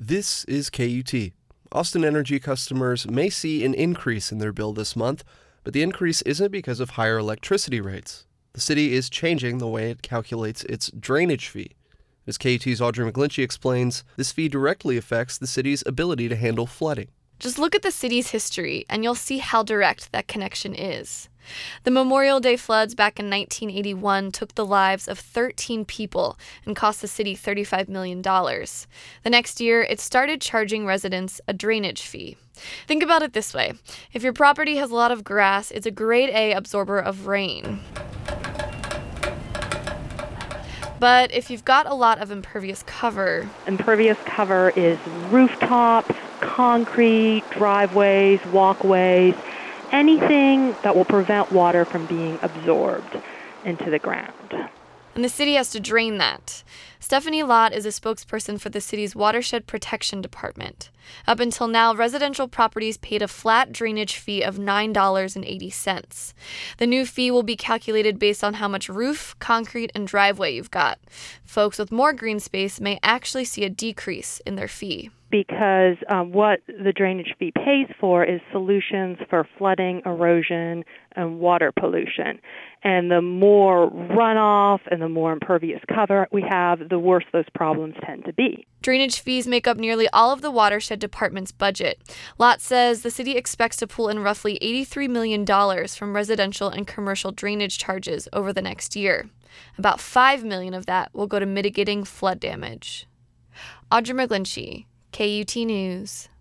This is KUT. Austin Energy customers may see an increase in their bill this month, but the increase isn't because of higher electricity rates. The city is changing the way it calculates its drainage fee. As KUT's Audrey McGlinchey explains, this fee directly affects the city's ability to handle flooding. Just look at the city's history, and you'll see how direct that connection is. The Memorial Day floods back in 1981 took the lives of 13 people and cost the city $35 million. The next year, it started charging residents a drainage fee. Think about it this way. If your property has a lot of grass, it's a grade A absorber of rain. But if you've got a lot of impervious cover... Impervious cover is rooftops, concrete, driveways, walkways, anything that will prevent water from being absorbed into the ground. And the city has to drain that. Stephanie Lott is a spokesperson for the city's Watershed Protection Department. Up until now, residential properties paid a flat drainage fee of $9.80. The new fee will be calculated based on how much roof, concrete, and driveway you've got. Folks with more green space may actually see a decrease in their fee. Because what the drainage fee pays for is solutions for flooding, erosion, and water pollution. And the more runoff and the more impervious cover we have, the worse those problems tend to be. Drainage fees make up nearly all of the Watershed Department's budget. Lott says the city expects to pull in roughly $83 million from residential and commercial drainage charges over the next year. About $5 million of that will go to mitigating flood damage. Audrey McGlinchey, KUT News.